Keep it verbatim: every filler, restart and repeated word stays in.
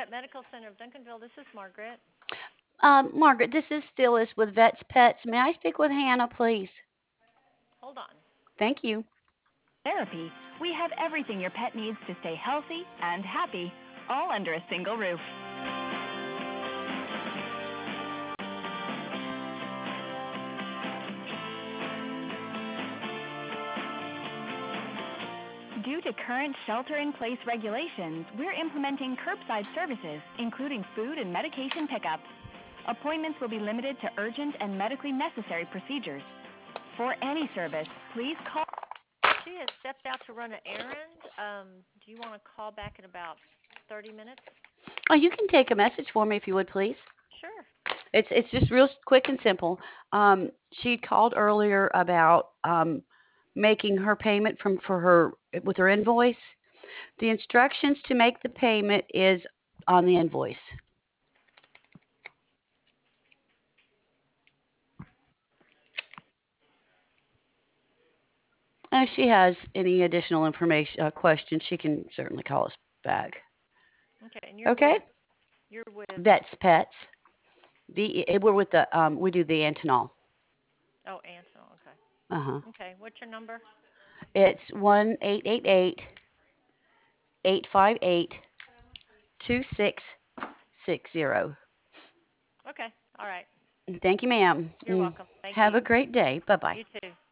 Pet Medical Center of Duncanville. This is Margaret. Um, Margaret, this is Phyllis with Vets Pets. May I speak with Hannah, please? Hold on. Thank you. Therapy, we have everything your pet needs to stay healthy and happy, all under a single roof. Due to current shelter-in-place regulations, we're implementing curbside services, including food and medication pickup. Appointments will be limited to urgent and medically necessary procedures. For any service, please call. She has stepped out to run an errand. Um, do you want to call back in about thirty minutes? Oh, you can take a message for me if you would, please. Sure. It's it's just real quick and simple. Um, she called earlier about um, making her payment from for her with her invoice. The instructions to make the payment is on the invoice. And if she has any additional information, uh, questions, she can certainly call us back. Okay. And you're Okay? with you're with Vets Pets. The we're with the um, we do the Antinol. oh Ansel. Okay. Uh huh. Okay. What's your number? It's one eight eight eight eight five eight two six six zero. Okay. All right. Thank you, ma'am. You're Mm. welcome. Thank Have you. a great day. Bye bye. You too.